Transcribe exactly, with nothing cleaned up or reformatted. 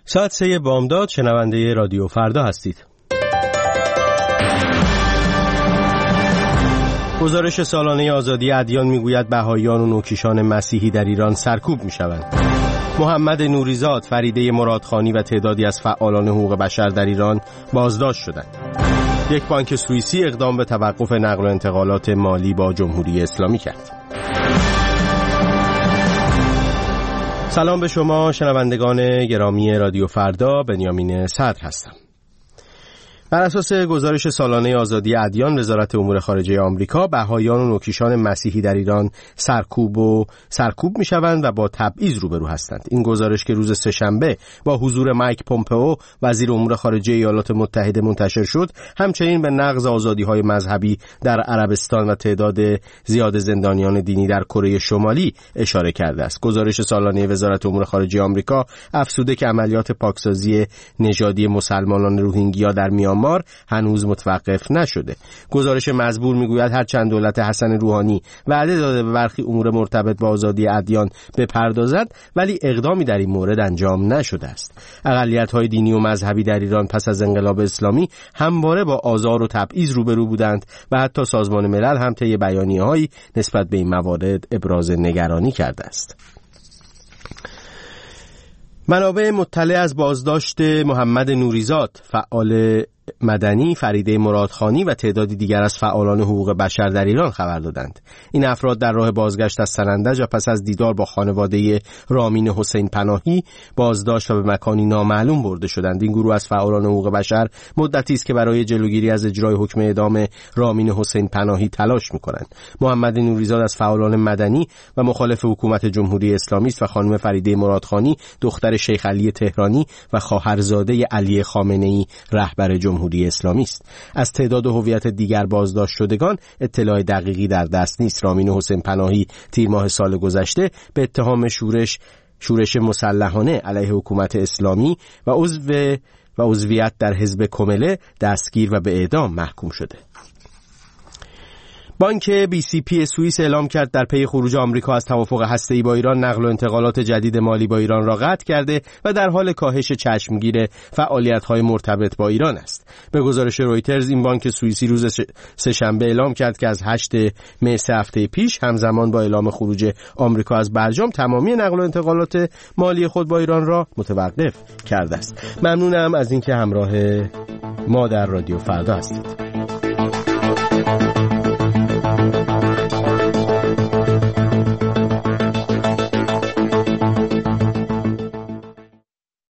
ساعت سه بامداد شنونده رادیو فردا هستید. گزارش سالانه آزادی ادیان میگوید بهائیان و نوکیشان مسیحی در ایران سرکوب میشوند. محمد نوریزاد، فریده مرادخانی و تعدادی از فعالان حقوق بشر در ایران بازداشت شدند. یک بانک سوئیسی اقدام به توقف نقل و انتقالات مالی با جمهوری اسلامی کرد. سلام به شما شنوندگان گرامی رادیو فردا، بنیامین صدر هستم. بر اساس گزارش سالانه آزادی ادیان، وزارت امور خارجه آمریکا، بهائیان و نوکیشان مسیحی در ایران سرکوب و سرکوب میشوند و با تبعیض روبرو هستند. این گزارش که روز سه‌شنبه با حضور مایک پومپئو وزیر امور خارجه ایالات متحده منتشر شد، همچنین به نقض آزادی‌های مذهبی در عربستان و تعداد زیاد زندانیان دینی در کره شمالی اشاره کرده است. گزارش سالانه وزارت امور خارجه آمریکا افزوده که عملیات پاکسازی نژادی مسلمانان روهینگیا در میانمار هنوز متوقف نشده. گزارش مزبور میگوید هرچند دولت حسن روحانی وعده داده به برخی امور مرتبط با آزادی ادیان بپردازد، ولی اقدامی در این مورد انجام نشده است. اقلیت‌های دینی و مذهبی در ایران پس از انقلاب اسلامی همواره با آزار و تبعیض روبرو بودند و حتی سازمان ملل هم طی بیانیه‌هایی نسبت به این موارد ابراز نگرانی کرده است. منابع مطلع از بازداشت محمد نوریزاد، فعال مدنی، فریده مرادخانی و تعدادی دیگر از فعالان حقوق بشر در ایران خبر دادند. این افراد در راه بازگشت از سنندج و پس از دیدار با خانواده رامین حسین پناهی بازداشت و به مکانی نامعلوم برده شدند. این گروه از فعالان حقوق بشر مدتی است که برای جلوگیری از اجرای حکم اعدام رامین حسین پناهی تلاش می‌کنند. محمد نوریزاد از فعالان مدنی و مخالف حکومت جمهوری اسلامی است و خانم فریده مرادخانی دختر شیخ علی تهرانی و خواهرزاده علی خامنه‌ای رهبر جمهوری اسلامی است. از تعداد و هویت دیگر بازداشت شدگان اطلاع دقیقی در دست نیست. رامین حسین پناهی تیر ماه سال گذشته به اتهام شورش شورش مسلحانه علیه حکومت اسلامی و عضو و عضویت در حزب کمله دستگیر و به اعدام محکوم شده. بانک بی سی پی سوئیس اعلام کرد در پی خروج آمریکا از توافق هسته‌ای با ایران، نقل و انتقالات جدید مالی با ایران را قطع کرده و در حال کاهش چشمگیر فعالیت‌های مرتبط با ایران است. به گزارش رویترز، این بانک سوئیسی روز سه‌شنبه اعلام کرد که از هشتم می سه هفته پیش همزمان با اعلام خروج آمریکا از برجام، تمامی نقل و انتقالات مالی خود با ایران را متوقف کرده است. ممنونم از اینکه همراه ما در رادیو فردا هستید.